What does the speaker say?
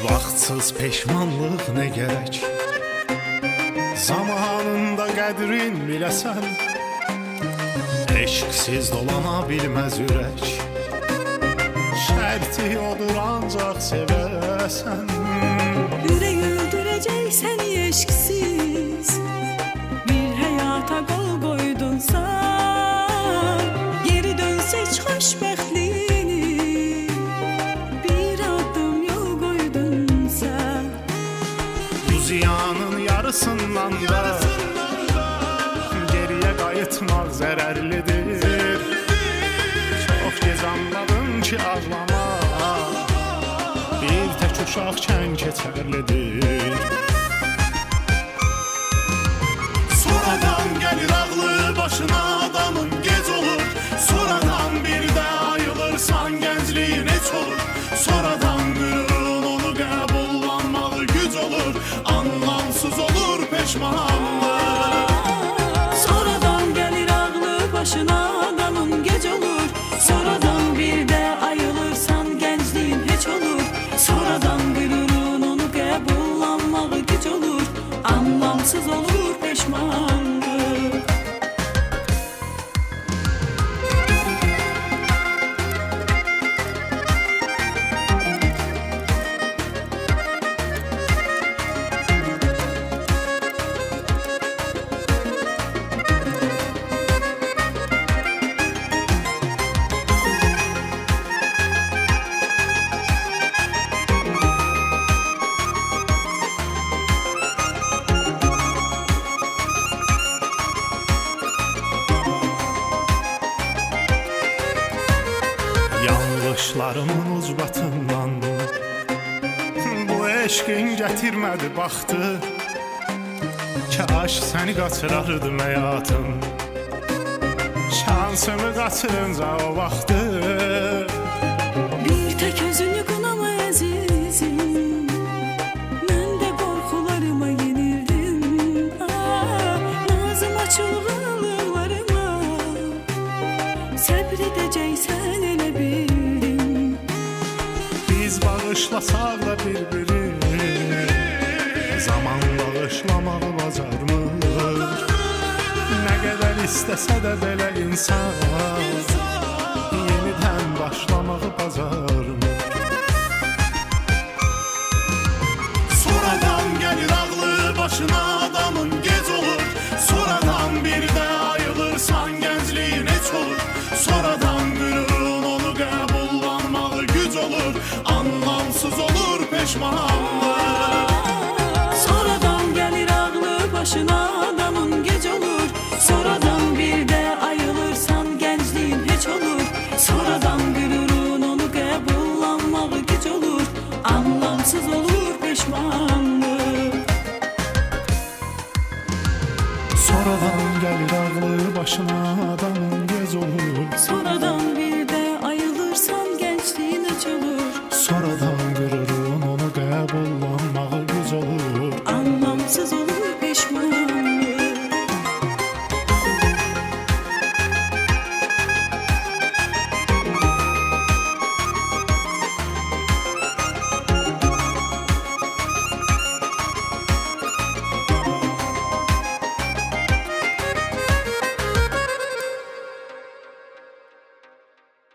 Vaxtsız peşmanlıq nə gərək, zamanında qədrin biləsən. Eşqsiz dolana bilməz ürək, şərti odur ancaq sevəsən. Ürək öldürəcək səni eşqsiz, bir həyata qol qoydun sən. Geri dönsək xoşbəxtliyini, bir addım yol qoydun sən. Bu ziyanın yarısından da geriyə qayıtmaq zərərlidir. Çox gec anladım ki ağlamaq bir tək uşaqkən keçərlidir. Sonradan gəlir ağlı başına adamın gec olur, sonradan bir də ayılırsan gəncliyin heç olur. Sonradan qürurun onu qəbullanmağı güc olur, anlamsız olur peşmanlıq. Sonradan gəlir ağlı başına adamın gec olur, sonradan bir də ayılırsan gəncliyin heç olur. Sonradan qürurun onu qəbullanmağı güc olur, anlamsız olur peşmanlıq. Yanlışlarımın ucbatından bu eşqin gətirmədi baxdı. Kaş səni qaçırardım həyatım, şansımı qaçırınca o vaxtı. Bir tək özünü qınama əzizim, mən də qorxularıma yenildim. Nazıma çılğınlıqlarıma səbr edəcəksən elə bildim. Biz bağışlasaq da bir-biri, zaman bağışlamağı bacarmır. Nə qədər istəsə də belə insan yenidən başlamağı bacarmır. Sonradan gəlir ağlı başına adamın gec olur, sonradan bir də ayılırsan gəncliyin heç olur. Sonradan qürurun onu qəbullanmağı güc olur, anlamsız olur peşmanlıq. Sonradan gəlir ağlı başına adamın gec olur, sonradan bir də ayılırsan gəncliyin heç olur. Sonradan qürurun onu qəbullanmağı güc olur, anlamsız olur peşmanlıq. Sonradan gəlir ağlı başına